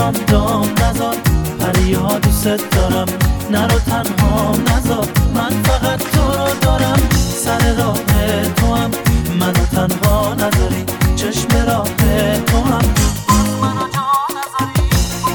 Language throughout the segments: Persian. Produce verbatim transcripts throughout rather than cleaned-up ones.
رام دام نزار، پریا دوست دارم نرو تنها نزار، من فقط تو رو دارم، سر راه تو هم منو تنها نذاری، چشم راه تو هم منو جا نذاری.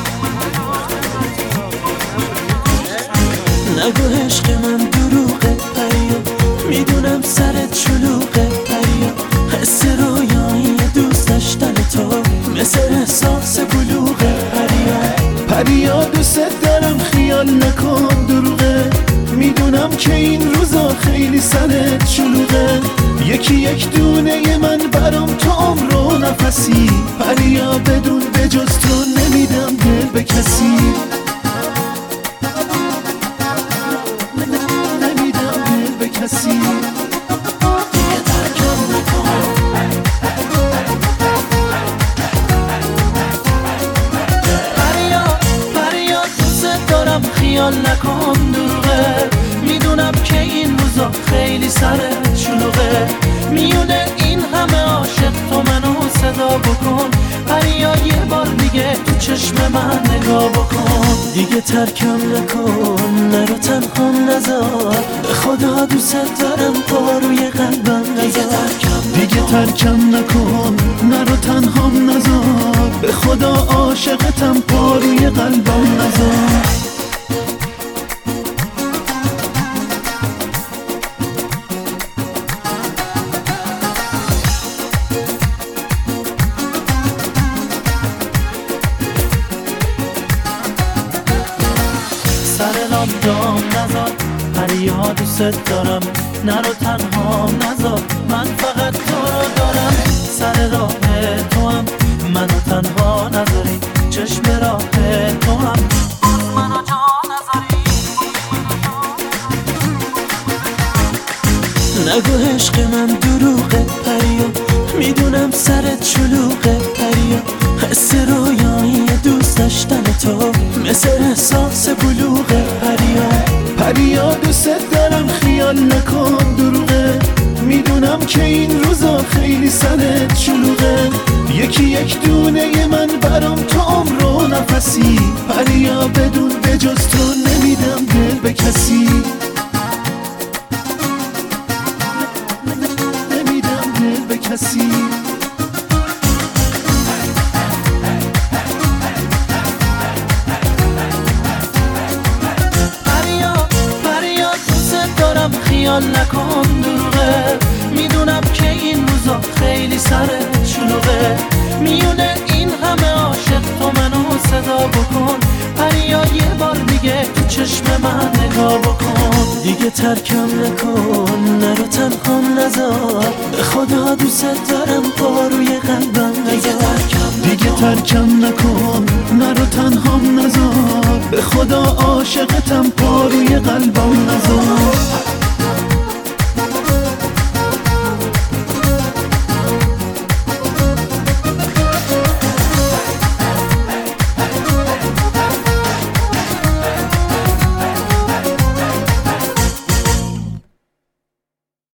نگو عشق من دروغه پریا، میدونم سرت شلوغه پریا، حس رویایی دوست داشتن تو مثل احساس بلوغه پریا. پریا دوست دارم خیال نکن دروغه، میدونم که این روزا خیلی سرت شلوغه، یکی یک دونه من برام تو عمر و نفسی، پریا بدون بجز تو نمیدم دل به کسی، نمیدم دل به کسی. خیال نکن دروغه، میدونم که این روزا خیلی سرت شلوغه، میونه این همه عاشق تو منو صدا بکن، پریا یه بار دیگه تو چشم من نگاه بکن، دیگه ترکم نکن نرو تنها نذار، به خدا دوست دارم پا روی قلبم نذار، دیگه ترکم نکن نرو تنها نذار، به خدا عاشقتم پا روی قلبم نذار. سر رام دام نزار، پریا دوست دارم نرو تنها نزار، من فقط تو رو دارم، سر راه تو هم منو تنها نذاری، چشم راه تو هم منو جا نذاری. نگو عشق من دروغه پریا، میدونم سرت شلوغه پریا، حس رویایی دوست داشتن تو مثل احساس بلوغه پریا. پریا دوست دارم خیال نکن دروغه، میدونم که این روزا خیلی سرت شلوغه، یکی یک دونه من برام تو عمر و نفسی، پریا بدون بجز تو نمیدم دل به کسی، نمیدم دل به کسی. خیال نکن دروغه، میدونم که این روزا خیلی سرت شلوغه، میونه این همه عاشق تو منو صدا بکن، پریا یه بار دیگه تو چشم من نگاه بکن، دیگه ترکم نکن نرو تنها نذار، به خدا دوست دارم پا روی قلبم نذار، دیگه ترکم نکن نرو تنها نذار، به خدا عاشقتم پا روی قلبم نذار.